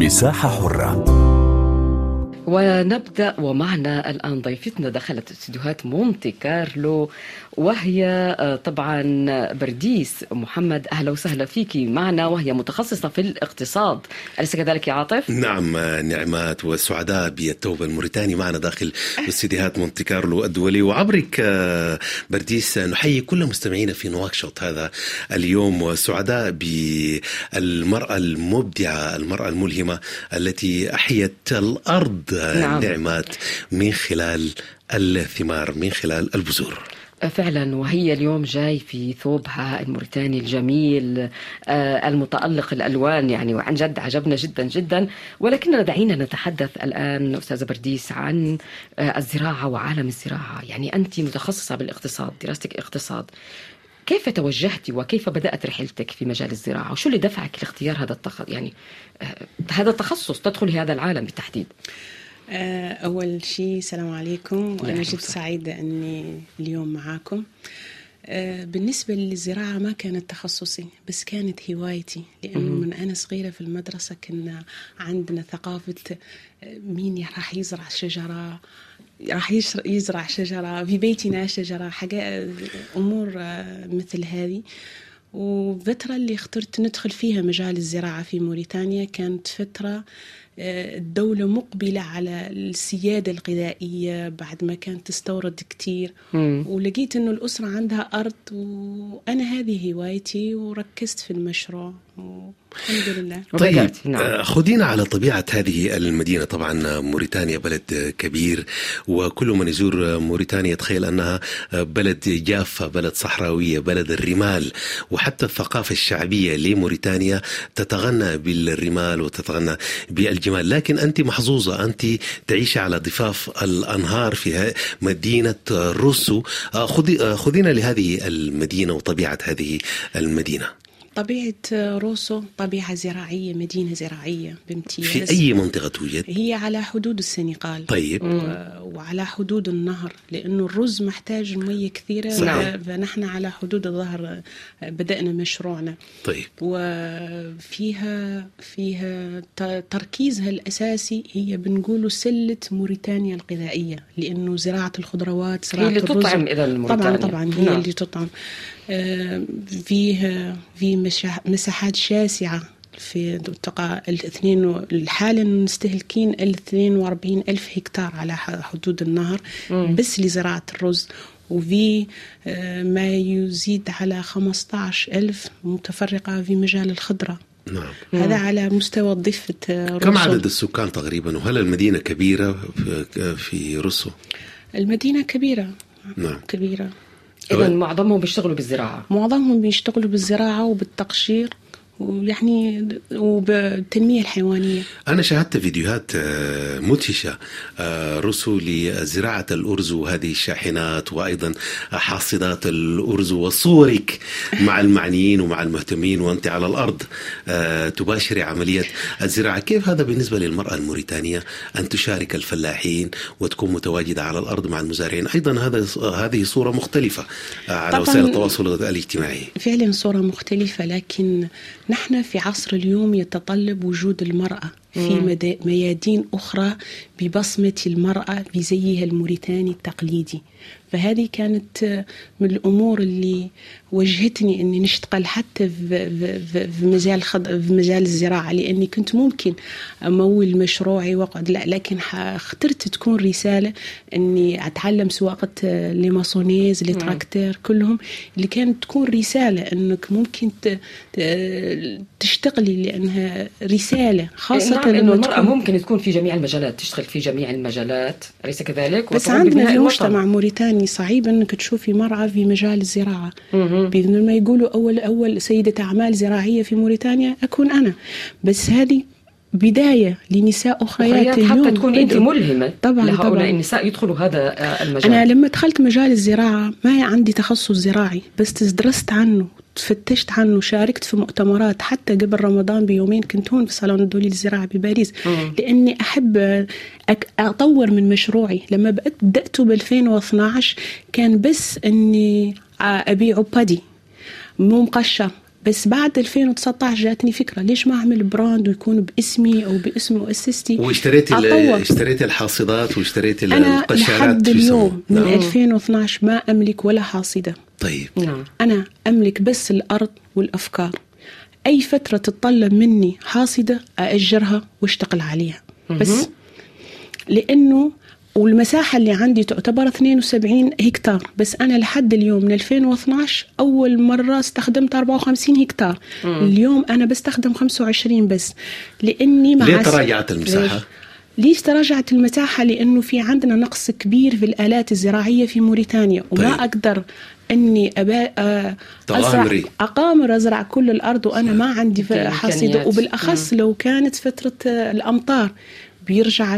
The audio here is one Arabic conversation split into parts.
مساحة حرة. ونبدأ ومعنا الآن ضيفتنا دخلت استديوهات مونتي كارلو، وهي طبعا برديس محمد. أهلا وسهلا فيكي معنا، وهي متخصصة في الاقتصاد، أليس كذلك يا عاطف؟ نعم نعمات، والسعداء بالتوبة الموريتاني معنا داخل استديوهات مونتي كارلو الدولي. وعبرك برديس نحيي كل مستمعينا في نواكشوط هذا اليوم، وسعداء بالمرأة المبدعة، المرأة الملهمة التي أحيت الأرض نعمات من خلال الثمار، من خلال البذور. فعلا، وهي اليوم جاي في ثوبها الموريتاني الجميل المتألق الألوان، يعني وعن جد عجبنا جدا جدا. ولكننا دعينا نتحدث الآن أستاذة برديس عن الزراعة وعالم الزراعة. يعني أنت متخصصة بالاقتصاد، دراستك اقتصاد، كيف توجهتي وكيف بدأت رحلتك في مجال الزراعة، وشو اللي دفعك لاختيار هذا التخصص، تدخل هذا العالم بالتحديد؟ أول شيء السلام عليكم، وأنا جد سعيدة أني اليوم معاكم. بالنسبة للزراعة ما كانت تخصصي، بس كانت هوايتي، لأنه من أنا صغيرة في المدرسة كنا عندنا ثقافة مين راح يزرع شجرة، راح يزرع شجرة في بيتنا، شجرة، حاجة أمور مثل هذه. وفترة اللي اخترت ندخل فيها مجال الزراعة في موريتانيا كانت فترة الدولة مقبلة على السيادة الغذائية بعد ما كانت تستورد كتير، ولقيت أنه الأسرة عندها أرض، وأنا هذه هوايتي وركزت في المشروع الحمد لله. طيب خذينا على طبيعة هذه المدينة. طبعا موريتانيا بلد كبير، وكل من يزور موريتانيا يتخيل أنها بلد جافة، بلد صحراوية، بلد الرمال، وحتى الثقافة الشعبية لموريتانيا تتغنى بالرمال وتتغنى بالجمال. لكن أنت محظوظة، أنت تعيش على ضفاف الأنهار في مدينة روسو. خذينا لهذه المدينة وطبيعة هذه المدينة. طبيعة روسو طبيعة زراعية، مدينة زراعية بامتياز. في أي منطقة توجد؟ هي على حدود السنغال. طيب. وعلى حدود النهر، لأنه الرز محتاج مية كثيرة. فنحن على حدود الظهر بدأنا مشروعنا. طيب. وفيها تركيزها الأساسي هي بنقوله سلة موريتانيا الغذائية، لأنه زراعة الخضروات، زراعة الرز، هي اللي تطعم إذا موريتانيا. طبعا هي اللي تطعم. في مساحات شاسعة في الاثنين. الحالة نستهلكين 42,000 هكتار على حدود النهر بس لزراعة الرز، وفي ما يزيد على 15,000 متفرقة في مجال الخضرة. نعم. هذا على مستوى ضفة روسو. كم عدد السكان تقريبا، وهل المدينة كبيرة في روسو؟ المدينة كبيرة. نعم. كبيرة. إذن معظمهم بيشتغلوا بالزراعة. معظمهم بيشتغلوا بالزراعة وبالتقشير، ويعني وبالتنمية الحيوانية. أنا شاهدت فيديوهات مدهشة روسو لزراعة الأرز وهذه الشاحنات، وأيضا حاصدات الأرز، وصورك مع المعنيين ومع المهتمين وأنت على الأرض تباشري عملية الزراعة. كيف هذا بالنسبة للمرأة الموريتانية أن تشارك الفلاحين وتكون متواجدة على الأرض مع المزارعين؟ أيضا هذه صورة مختلفة على وسائل التواصل الاجتماعي. فعلا صورة مختلفة، لكن نحن في عصر اليوم يتطلب وجود المرأة في ميادين أخرى ببصمة المرأة بزيها الموريتاني التقليدي. فهذه كانت من الأمور اللي وجهتني أني نشتغل حتى في مجال الزراعة، لأني كنت ممكن أمول مشروعي وقعد لكن اخترت تكون رسالة أني أتعلم سواقة لماسونيز لتراكتير كلهم، اللي كانت تكون رسالة أنك ممكن تشتغلي، لأنها رسالة خاصة إنه المرأة ممكن تكون في جميع المجالات، تشتغل في جميع المجالات، أليس كذلك؟ بس عندنا في مجتمع موريتاني صعيب أنك تشوفي مرأة في مجال الزراعة. بإذن ما يقولوا أول سيدة أعمال زراعية في موريتانيا أكون أنا، بس هذه بداية لنساء أخريات حتى تكون أنت ملهمة طبعا لهؤلاء النساء يدخلوا هذا المجال. أنا لما دخلت مجال الزراعة ما عندي تخصص زراعي، بس درست عنه، فتشت عنه، شاركت في مؤتمرات، حتى قبل رمضان بيومين كنت هون في صالون الدولي للزراعة بباريس، لأني أحب أطور من مشروعي. لما بدأته ب2012 كان بس أني أبيع بادي مو مقشر، بس بعد 2019 جاتني فكرة ليش ما أعمل براند ويكون باسمي أو باسم مؤسستي. واشتريت الحاصدات واشتريت القشرات. أنا لحد اليوم من 2012 ما أملك ولا حاصدة. طيب. أنا أملك بس الأرض والأفكار. أي فترة تتطلب مني حاصدة أأجرها واشتغل عليها بس، لأنه والمساحة اللي عندي تعتبر 72 هكتار، بس أنا لحد اليوم من 2012 أول مرة استخدمت 54 هكتار. اليوم أنا بستخدم 25 بس، لأني ليه تراجعت المساحة؟ ليش تراجعت المساحة؟ لأنه في عندنا نقص كبير في الآلات الزراعية في موريتانيا، وما طيب. أقدر أني أزرع كل الأرض وأنا ما عندي حصيدة، وبالأخص لو كانت فترة الأمطار بيرجع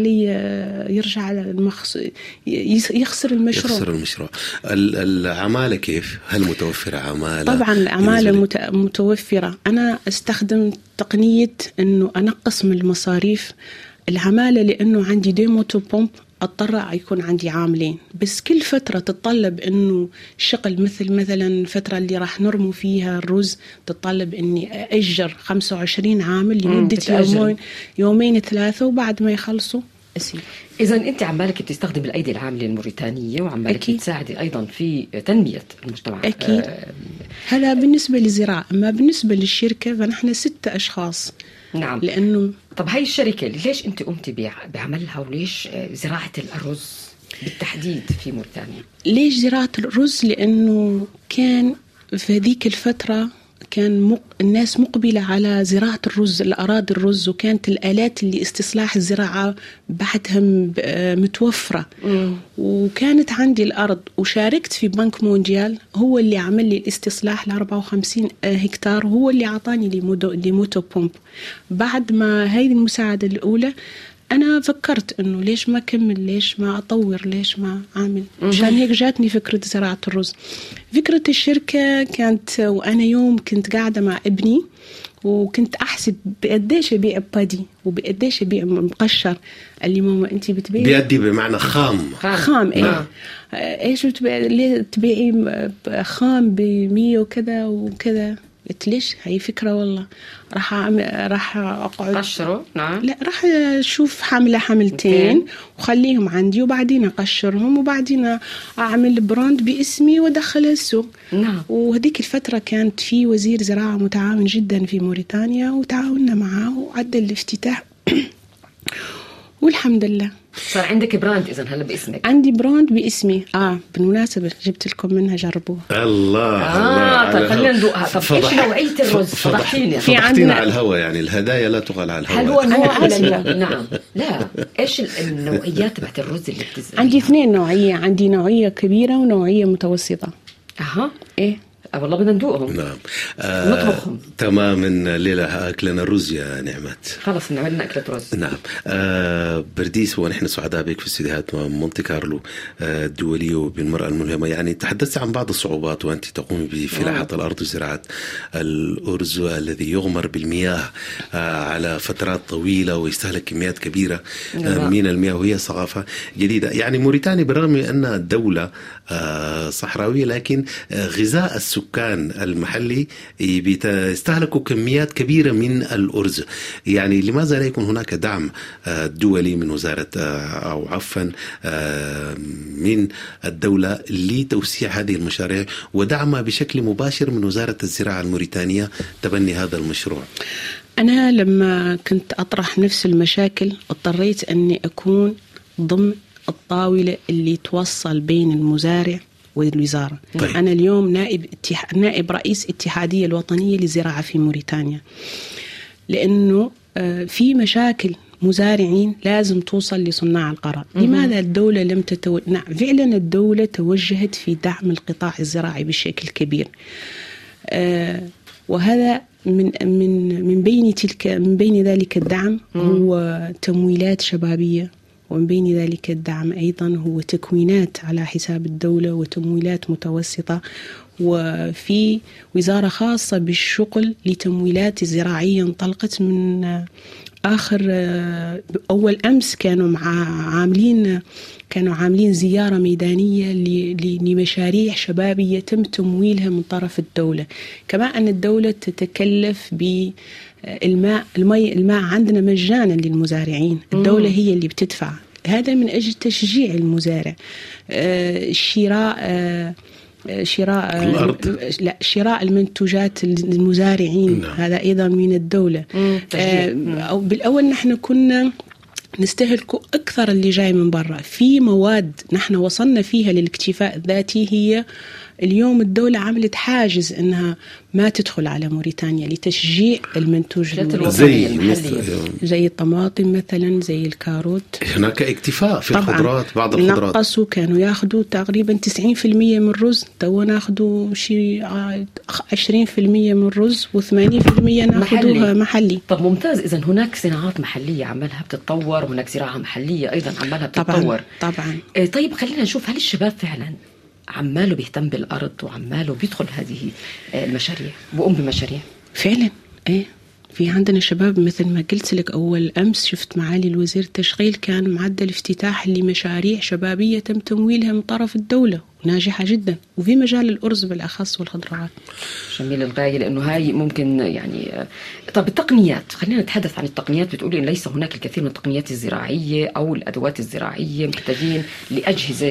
يخسر المشروع. العمالة كيف؟ هل متوفرة عمالة؟ طبعا العمالة متوفرة. أنا استخدم تقنية أنه أنقص من المصاريف العمالة، لأنه عندي ديموتو بومب أضطر يكون عندي عاملين، بس كل فترة تتطلب إنه شغل مثلا الفترة اللي راح نرمو فيها الرز تتطلب إني أأجر 25 عامل لمدة يومين 3، وبعد ما يخلصوا أسيب. إذا أنت عمالك بتستخدم الأيدي العاملة الموريتانية، وعمالك تساعدي أيضا في تنمية المجتمع. أكيد. هذا بالنسبة للزراعة. أما بالنسبة للشركة فنحن 6 أشخاص. نعم. لأنه طب هاي الشركة ليش أنت قمتي بعملها، وليش زراعة الأرز بالتحديد في موريتانيا؟ ليش زراعة الرز؟ لأنه كان في ذيك الفترة كان الناس مقبلة على زراعة الرز، الأراضي الرز، وكانت الآلات اللي استصلاح الزراعة بعدها متوفرة. وكانت عندي الأرض، وشاركت في بنك مونديال هو اللي عمل لي الاستصلاح 54 هكتار، وهو اللي عطاني لموتو بومب. بعد ما هاي المساعدة الأولى أنا فكرت إنه ليش ما أكمل، ليش ما أطور، ليش ما أعمل. عشان هيك جاتني فكرة زراعة الرز. فكرة الشركة كانت وأنا يوم كنت قاعدة مع ابني، وكنت أحسب بقديش أبيع بادي وبقديش أبيع مقشر. قال لي ماما أنتي بتبيعي بيدي بمعنى خام. إيه؟ إيش بتبيعي؟ تبيعي خام ب100 وكذا وكذا. قلت ليش؟ هاي فكرة والله. راح أقعد قشره. نعم. لا، راح أشوف حملتين وخليهم عندي، وبعدين أقشرهم، وبعدين أعمل براند باسمي وأدخلها السوق. نعم. وهذيك الفترة كانت في وزير زراعة متعاون جدا في موريتانيا، وتعاوننا معه وعدل الافتتاح والحمد لله صار عندك براند. إذن هلا باسمك؟ عندي براند باسمي. بالمناسبة جبت لكم منها، جربوها. الله. طيب خلينا ندوقها. طب إيش نوعية الرز؟ فضحتينا. في عندنا على الهواء، يعني الهدايا لا تقال على الهواء. هل هو نوع نعم. لا، إيش النوعيات تبعت الرز اللي بتزرعيها؟ عندي 2 نوعية. عندي نوعية كبيرة ونوعية متوسطة. إيه والله بدنا ندوقهم. نعم. نطبخهم. تماما. ليلة أكلنا الرز يا نعمت. خلص نعملنا أكلة رز. نعم. برديس، ونحن سعداء بك في استديوهات مونتي كارلو الدولية وبالمرأة الملهمة. يعني تحدثت عن بعض الصعوبات وأنت تقومي بفلاحة الأرض وزراعة الأرز الذي يغمر بالمياه على فترات طويلة ويستهلك كميات كبيرة من المياه، وهي ثقافة جديدة. يعني موريتانيا بالرغم من أنها دولة صحراوية، لكن غذاء السكان المحلي بيستهلكوا كميات كبيرة من الأرز. يعني لماذا لا يكون هناك دعم دولي من وزارة أو عفوا من الدولة لتوسيع هذه المشاريع ودعمها بشكل مباشر من وزارة الزراعة الموريتانية تبني هذا المشروع؟ أنا لما كنت أطرح نفس المشاكل اضطريت أني أكون ضمن الطاولة اللي توصل بين المزارع والوزارة. طيب. أنا اليوم نائب رئيس اتحادية الوطنية للزراعة في موريتانيا، لأنه في مشاكل مزارعين لازم توصل لصناع القرار. لماذا الدولة لم نعم فعلا الدولة توجهت في دعم القطاع الزراعي بشكل كبير، وهذا من بين ذلك الدعم هو تمويلات شبابية، ومن بين ذلك الدعم أيضا هو تكوينات على حساب الدولة وتمويلات متوسطة، وفي وزارة خاصة بالشغل لتمويلات زراعية انطلقت من آخر أول أمس. كانوا عاملين زيارة ميدانية لمشاريع شبابية يتم تمويلها من طرف الدولة. كما أن الدولة تتكلف بالماء. الماء عندنا مجانا للمزارعين، الدولة هي اللي بتدفع. هذا من أجل تشجيع المزارع. شراء المنتوجات للمزارعين، هذا أيضا من الدولة. أو بالأول نحن كنا نستهلك أكثر اللي جاي من برا. في مواد نحن وصلنا فيها للاكتفاء الذاتي، هي اليوم الدولة عملت حاجز إنها ما تدخل على موريتانيا لتشجيع المنتوج المحلي، زي الطماطم مثلا، زي الكاروت. هناك اكتفاء في الخضروات، بعض الخضروات نقصوا، كانوا ياخذوا تقريبا 90% من الرز، تو ناخذوا شيء 20% من الرز و80% ناخذوها محلي. طب ممتاز. إذا هناك صناعات محلية عملها بتتطور، هناك زراعة محلية أيضا عملها بتتطور. طبعا. طيب خلينا نشوف، هل الشباب فعلا عماله بيهتم بالأرض وعماله بيدخل هذه المشاريع وقوم بمشاريع؟ فعلا في عندنا شباب مثل ما قلت لك أول أمس، شفت معالي الوزير التشغيل كان معدل افتتاح لمشاريع شبابية تم تمويلها من طرف الدولة ناجحة جدا، وفي مجال الأرز بالأخص والخضروات. جميل الغاية، لأنه هاي ممكن يعني. طب التقنيات، خلينا نتحدث عن التقنيات. بتقولي إن ليس هناك الكثير من التقنيات الزراعية أو الأدوات الزراعية، محتاجين لأجهزة.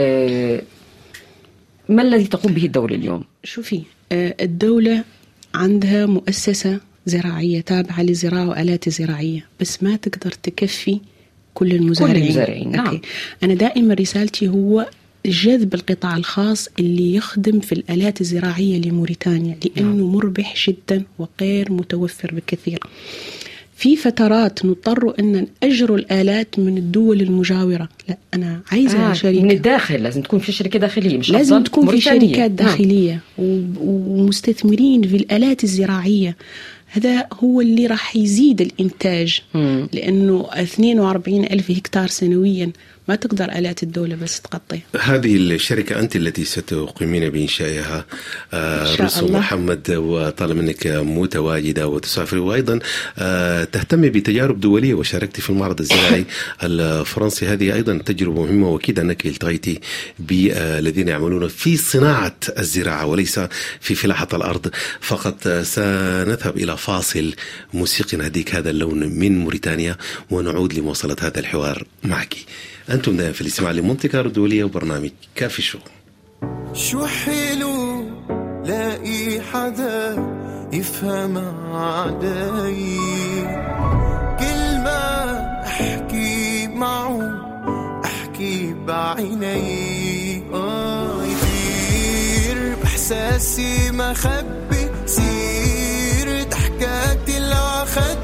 ما الذي تقوم به الدولة اليوم؟ شوفي، الدولة عندها مؤسسة زراعية تابعة للزراعة وآلات زراعية، بس ما تقدر تكفي كل المزارعين. نعم. أنا دائما رسالتي هو جذب القطاع الخاص اللي يخدم في الآلات الزراعية لموريتانيا، لأنه مربح جدا وغير متوفر بكثير. في فترات نضطر أن نأجروا الآلات من الدول المجاورة. لا، أنا عايزة شركة من الداخل، لازم تكون في شركة داخلية، مش لازم تكون في شركات داخلية ومستثمرين في الآلات الزراعية. هذا هو اللي راح يزيد الإنتاج، لأنه 42,000 هكتار سنويا ما تقدر آلات الدولة بس تغطي. هذه الشركة أنت التي ستقيمين بإنشائها، رسو محمد، وطالما أنك متواجدة وتسافر، وأيضا تهتمي بتجارب دولية وشاركتي في المعرض الزراعي الفرنسي. هذه أيضا تجربة مهمة، وأكيد أنك التقيتي بالذين يعملون في صناعة الزراعة وليس في فلاحة الأرض فقط. سنذهب إلى فاصل موسيقي نهديك هذا اللون من موريتانيا، ونعود لمواصلة هذا الحوار معك. أنتم دائما في الاستماع لمنطقة الدولية وبرنامج كافي شو. شو حلو لاقي حدا يفهم علي، كل ما أحكي معه أحكي بعيني، يطير بإحساسي ما خبي، صير ضحكاتي العخدي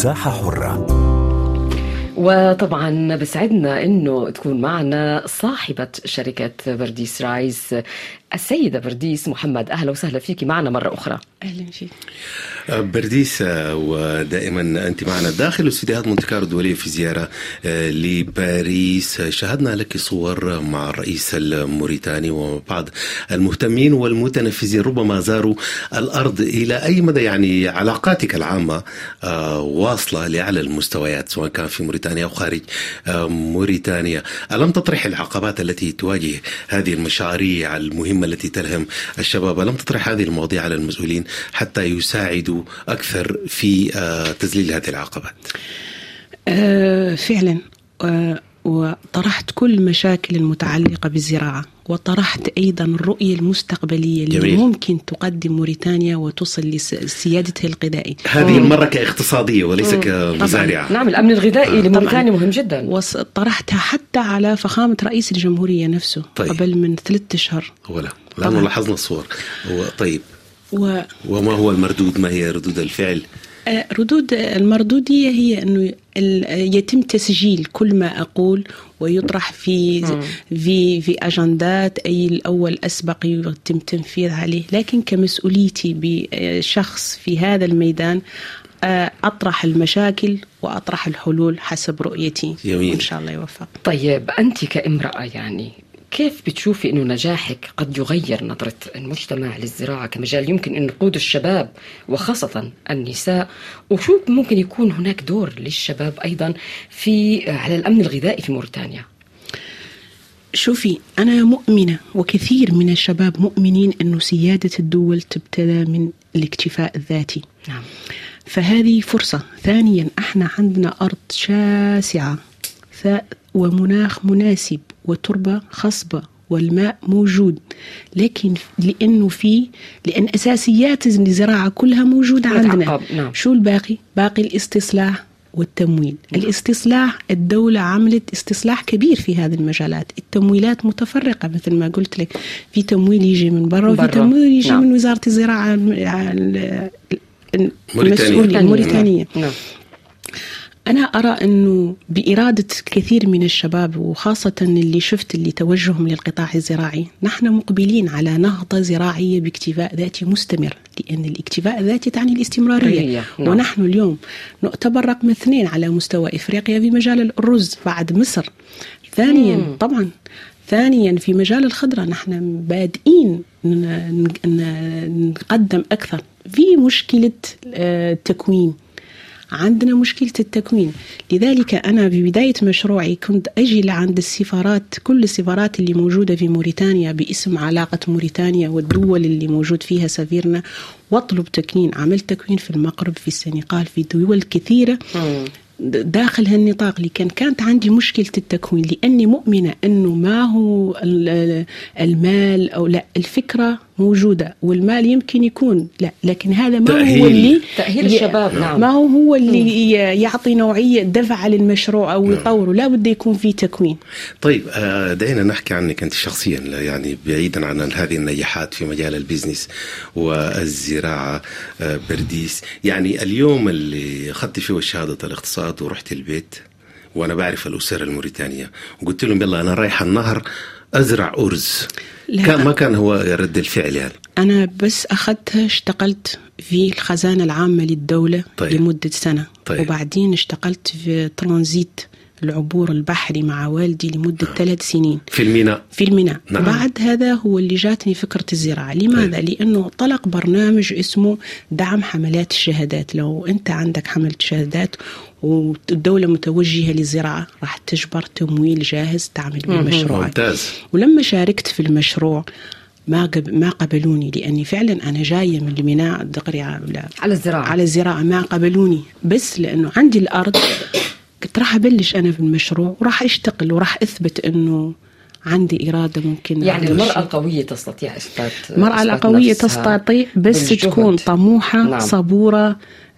مساحة حرة. وطبعا بسعدنا انه تكون معنا صاحبة شركة برديس رايز السيدة برديس محمد. أهلا وسهلا فيك معنا مرة أخرى. أهلا فيك برديس، ودائما أنت معنا داخل استديوهات مونتي كارلو الدولية في زيارة لباريس. شاهدنا لك صور مع الرئيس الموريتاني وبعض المهتمين والمتنفذين ربما زاروا الأرض. إلى أي مدى يعني علاقاتك العامة واصلة لأعلى المستويات سواء كان في موريتانيا أو خارج موريتانيا؟ ألم تطرح العقبات التي تواجه هذه المشاريع المهمة التي تلهم الشباب؟ لم تطرح هذه المواضيع على المسؤولين حتى يساعدوا أكثر في تذليل هذه العقبات؟ فعلا، وطرحت كل المشاكل المتعلقة بالزراعة، وطرحت أيضا الرؤية المستقبلية اللي ممكن تقدم موريتانيا وتصل لسيادتها الغذائية، هذه المرة كاقتصادية وليس كمزارعة. نعم، الأمن الغذائي لموريتانيا مهم جدا. وطرحتها حتى على فخامة رئيس الجمهورية نفسه. طيب. قبل من 3 أشهر لأنه لاحظنا الصور. طيب، وما هو المردود؟ ما هي ردود الفعل؟ المردودية هي أنه يتم تسجيل كل ما أقول ويطرح في أجندات، أي الأول أسبق يتم تنفيذ عليه، لكن كمسؤوليتي بشخص في هذا الميدان أطرح المشاكل وأطرح الحلول حسب رؤيتي. جميل. إن شاء الله يوفق. طيب، أنت كامرأة يعني كيف بتشوفي أنه نجاحك قد يغير نظرة المجتمع للزراعة كمجال يمكن أن يقود الشباب وخاصة النساء؟ وشو ممكن يكون هناك دور للشباب أيضا على الأمن الغذائي في موريتانيا؟ شوفي، أنا مؤمنة وكثير من الشباب مؤمنين أنه سيادة الدول تبتدأ من الاكتفاء الذاتي. نعم. فهذه فرصة. ثانيا، احنا عندنا أرض شاسعة ومناخ مناسب وتربة خصبة والماء موجود، لكن لأن أساسيات الزراعة كلها موجودة عندنا. نعم. شو الباقي؟ باقي الاستصلاح والتمويل. الاستصلاح، الدولة عملت استصلاح كبير في هذه المجالات. التمويلات متفرقة مثل ما قلت لك، في تمويل يجي من برا وفي تمويل يجي من وزارة الزراعة الموريتانية. نعم. أنا أرى أنه بإرادة كثير من الشباب وخاصة اللي توجههم للقطاع الزراعي، نحن مقبلين على نهضة زراعية باكتفاء ذاتي مستمر، لأن الاكتفاء الذاتي تعني الاستمرارية. ونحن اليوم نعتبر رقم 2 على مستوى إفريقيا في مجال الرز بعد مصر. ثانيا في مجال الخضرة نحن بادئين نقدم أكثر. في مشكلة التكوين، عندنا مشكلة التكوين. لذلك أنا ببداية مشروعي كنت أجي لعند السفارات، كل السفارات اللي موجودة في موريتانيا باسم علاقة موريتانيا والدول اللي موجود فيها سفيرنا، واطلب تكوين. عملت تكوين في المغرب، في السنغال، في دول كثيرة داخل هالنطاق. لكن كانت عندي مشكلة التكوين، لأني مؤمنة أنه ما هو المال أو لا، الفكرة موجودة والمال يمكن يكون لا، لكن هذا ما هو اللي تأهيل الشباب. نعم. ما هو اللي يعطي نوعية دفع للمشروع أو يطوره. لا بد يكون في تكوين. طيب، دعينا نحكي عنك أنت شخصيا، يعني بعيدا عن هذه النجاحات في مجال البيزنس والزراعة. برديس، يعني اليوم اللي أخذت فيه شهادة الاقتصاد ورحت البيت وأنا بعرف الأسرة الموريتانية وقلت لهم يلا أنا رايح النهر أزرع أرز، ما كان هو رد الفعل يعني. أنا بس أخذتها، اشتغلت في الخزانة العامة للدولة. طيب. لمدة سنة. طيب. وبعدين اشتغلت في ترانزيت العبور البحري مع والدي لمدة 3 سنين في الميناء. نعم. بعد هذا هو اللي جاتني فكرة الزراعة. لماذا؟ طيب. لأنه طلق برنامج اسمه دعم حملات الشهادات. لو أنت عندك حملة شهادات والدولة متوجهة للزراعة، راح تجبر تمويل جاهز تعمل به مشروع. ممتاز. ولما شاركت في المشروع ما قبلوني، لأني فعلا أنا جاية من الميناء دغري على الزراعة. ما قبلوني بس لأنه عندي الأرض. كنت راح أبلش أنا في المشروع وراح أشتغل وراح أثبت أنه عندي إرادة ممكن. يعني المرأة القوية تستطيع إثبات. المرأة القوية تستطيع بس تكون طموحة. نعم. صبورة،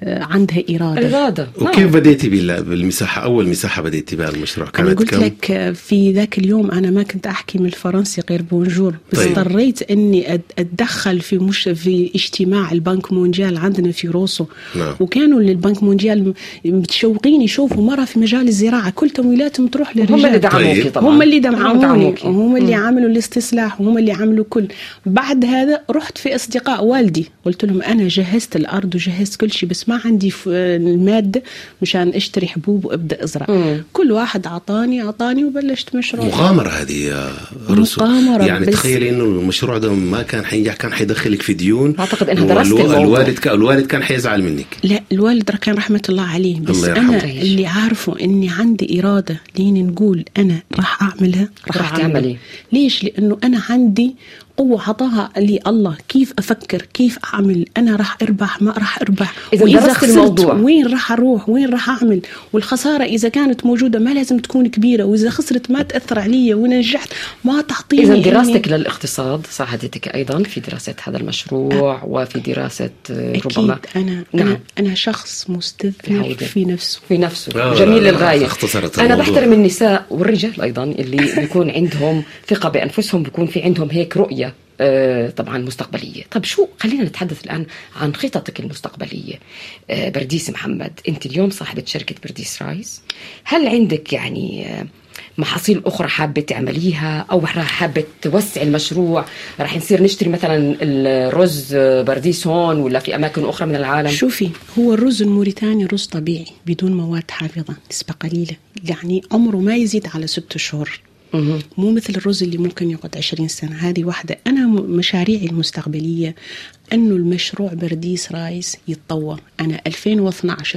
عندها إرادة. وكيف بديتي بالمساحة؟ أول مساحة بديتي بها المشروع كانت أنا قلت كم؟ لك في ذاك اليوم أنا ما كنت أحكي من الفرنسي غير بونجور، بس اضطريت أني أتدخل في اجتماع البنك مونديال عندنا في روسو. وكانوا البنك مونديال متشوقين يشوفوا مرة في مجال الزراعة، كل تمويلاتهم تروح للرجال. هم اللي دعموكي طبعا، هم اللي دعموني، وهم اللي عملوا الاستصلاح، وهم اللي عملوا كل. بعد هذا رحت في أصدقاء والدي قلت لهم أنا جهزت الأرض وجهزت كل شيء، بس ما عندي المادة مشان اشتري حبوب وابدأ ازرع. كل واحد عطاني وبلشت مشروع. مغامرة هذه رسو. يعني تخيلي انه المشروع ده ما كان حينجح، كان حيدخلك في ديون. اعتقد انها درست الموضوع. الوالد كان حيزعل منك. لا، الوالد كان رحمة الله عليه، بس انا اللي عارفه اني عندي إرادة لين نقول انا راح اعملها راح تعملي. ليش؟ لانه انا عندي قوة عطاها لي الله، كيف أفكر، كيف أعمل، أنا راح أربح ما راح أربح، إذا خسرت الموضوع وين راح أروح، وين راح أعمل، والخسارة إذا كانت موجودة ما لازم تكون كبيرة، وإذا خسرت ما تأثر علي، وإن نجحت ما تعطيني. إذا دراستك للاقتصاد ساعدتك أيضا في دراسة هذا المشروع وفي دراسة ربما. أكيد أنا شخص مستثمر في نفسه. جميل للغاية. أنا بحترم النساء والرجال أيضا اللي بيكون عندهم ثقة بأنفسهم، بيكون في عندهم هيك رؤية طبعا مستقبلية. طب خلينا نتحدث الآن عن خططك المستقبلية. برديس محمد، أنت اليوم صاحبة شركة برديس رايس، هل عندك يعني محاصيل أخرى حابة تعمليها، أو حابة توسع المشروع؟ راح نصير نشتري مثلا الرز برديس هون ولا في أماكن أخرى من العالم؟ شوفي، هو الرز الموريتاني رز طبيعي بدون مواد حافظة، نسبة قليلة، يعني عمره ما يزيد على 6 شهور. مو مثل الرز اللي ممكن يقعد 20 سنة. هذه واحدة. أنا مشاريعي المستقبلية أنه المشروع برديس رايس يتطور. أنا 2012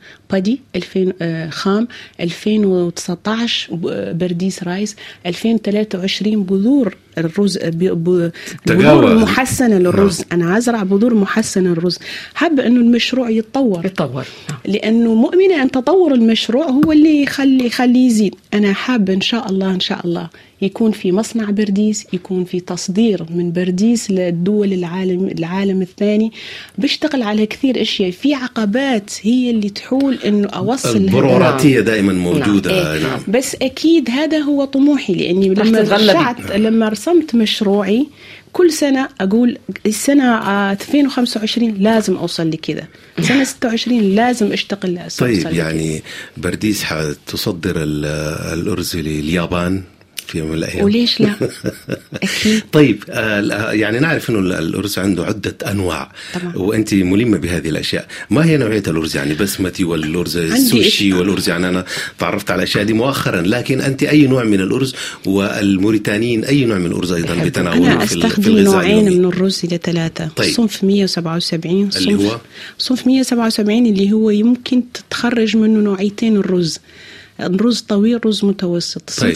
2000 خام، 2019 برديس رايس، 2023 بذور الرز، بذور محسنة للرز. أنا أزرع بذور محسنة للرز. حابة أنه المشروع يتطور لأنه مؤمنة أن تطور المشروع هو اللي يخلي يزيد. أنا حابة إن شاء الله يكون في مصنع برديس، يكون في تصدير من برديس للدول العالم الثاني. بشتغل على كثير أشياء. في عقبات هي اللي تحول إنه أوصل. البيروقراطية دائما موجودة. نعم. بس أكيد هذا هو طموحي، لأني لما رسمت مشروعي كل سنة أقول السنة 2025 لازم أوصل لكذا، سنة 26 لازم أشتغل طيب يعني برديس حتصدر الأرز لليابان في يوم من الأيام، وليش لا؟ أكيد. طيب يعني نعرف إنه الأرز عنده عدة أنواع طبعا. وأنت ملمة بهذه الأشياء. ما هي نوعية الأرز؟ يعني بسمتي والأرز السوشي والأرز؟ يعني أنا تعرفت على الأشياء دي مؤخرا، لكن أنت أي نوع من الأرز؟ والموريتانيين أي نوع من الأرز أيضا بتناولوا في الغذاء؟ أنا أستخدم نوعين من الرز إلى 3. طيب. صنف 177 اللي هو صنف 177 اللي هو يمكن تتخرج منه نوعيتين الرز، رز طويل رز متوسط. صنف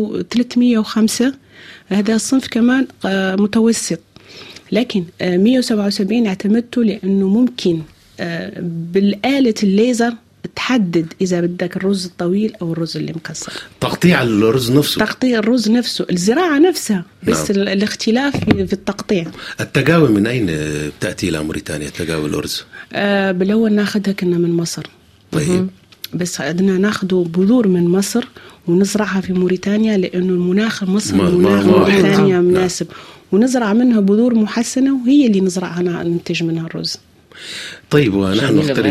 305 هذا الصنف كمان متوسط، لكن 177 اعتمدته لأنه ممكن بالآلة الليزر تحدد إذا بدك الرز الطويل أو الرز اللي مكسر. تقطيع الرز نفسه، تقطيع الرز نفسه، الزراعة نفسها بس نعم. الاختلاف في التقطيع. التقاوي من أين تأتي إلى موريتانيا تقاوي الأرز؟ بالأول ناخدها كنا من مصر. طيب. بس بدنا ناخذ بذور من مصر ونزرعها في موريتانيا، لأنه المناخ مصر ومناخ موريتانيا مناسب. ونزرع منها بذور محسنة وهي اللي نزرعها ننتج منها الرز. طيب ونحن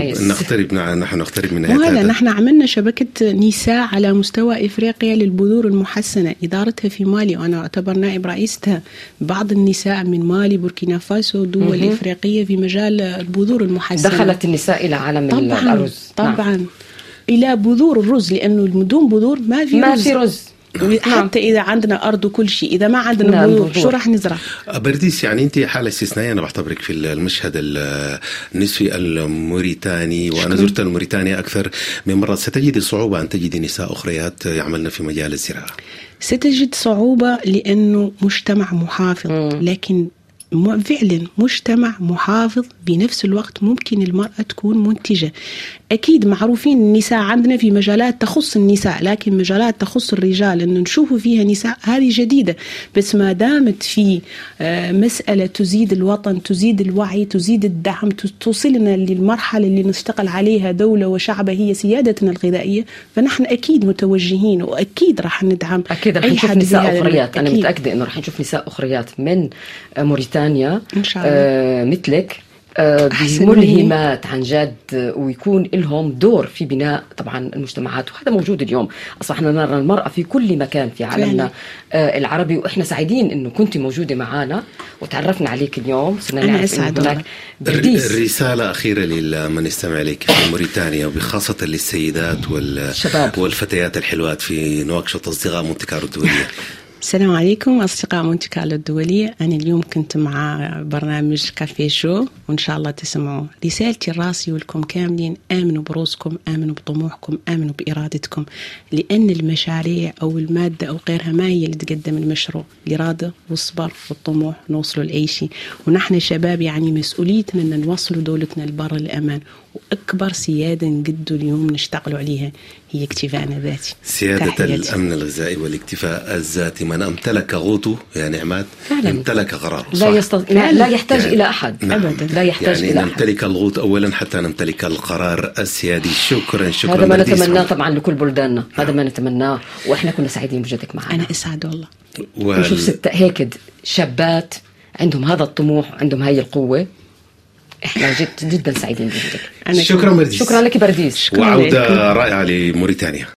نقترب من هذا. نحن عملنا شبكة نساء على مستوى إفريقيا للبذور المحسنة، إدارتها في مالي، وأنا أعتبر نائب رئيستها. بعض النساء من مالي، بوركينا فاسو، دول إفريقية في مجال البذور المحسنة. دخلت النساء إلى عالم الأرز طبعا نعم. إلى بذور الرز، لأنه بدون بذور ما في رز. حتى إذا عندنا أرض وكل شيء، إذا ما عندنا بذور شو راح نزرع؟ برديس يعني أنت حالة استثنائية. أنا بعتبرك في المشهد النسوي الموريتاني، وأنا زرت الموريتانيا أكثر من مرة. ستجد صعوبة أن تجد نساء أخريات يعملن في مجال الزراعة؟ ستجد صعوبة لأنه مجتمع محافظ، لكن فعلا مجتمع محافظ بنفس الوقت ممكن المرأة تكون منتجة. أكيد معروفين النساء عندنا في مجالات تخص النساء، لكن مجالات تخص الرجال إنه نشوفوا فيها نساء هذه جديدة. بس ما دامت في مسألة تزيد الوطن، تزيد الوعي، تزيد الدعم، توصلنا للمرحلة اللي نشتغل عليها دولة وشعبها هي سيادتنا الغذائية، فنحن أكيد متوجهين وأكيد راح ندعم. أكيد راح نشوف نساء أخريات. أنا متأكدة إنه راح نشوف نساء أخريات من موريتانيا إن شاء الله مثلك بملهمات عن جد، ويكون لهم دور في بناء طبعا المجتمعات. وهذا موجود اليوم، أصبحنا نرى المرأة في كل مكان في عالمنا العربي، وإحنا سعيدين إنه كنت موجودة معنا وتعرفنا عليك اليوم. أنا أسعد. رسالة أخيرة لمن يستمع إليك في موريتانيا، وبخاصة للسيدات والشباب والفتيات الحلوات في نواكشوط، أصدقاء مونتي كارلو الدولية. السلام عليكم أصدقاء مونتي كارلو الدولية. أنا اليوم كنت مع برنامج كافيه شو، وإن شاء الله تسمعوا رسالتي الراسي ولكم كاملين: آمنوا بروسكم، آمنوا بطموحكم، آمنوا بإرادتكم، لأن المشاريع أو المادة أو غيرها ما هي اللي تقدم المشروع. الإرادة والصبر والطموح نوصلوا لأي شيء. ونحن شباب يعني مسؤوليتنا أن نوصلوا دولتنا لبر الأمان، وأكبر سيادة نقدوا اليوم نشتغلوا عليها هي اكتفاءنا ذاتي. سيادة الأمن الغذائي والاكتفاء الذاتي. من امتلك غوته يا نعمات امتلك قراره. لا يحتاج إلى أحد أبدا، لا يحتاج يعني إلى نمتلك الغوت أولا حتى نمتلك القرار السيادي. شكرا. هذا ما نتمناه طبعا لكل بلداننا، هذا ما نتمناه، وإحنا كنا سعيدين بوجودك معنا. أنا أسعد والله. نشوف ستة هيك شابات عندهم هذا الطموح، عندهم هاي القوة. احنا جدا سعيدين بوجودك. شكرا برديس. شكرا لك برديس. وعودة رائعة لموريتانيا.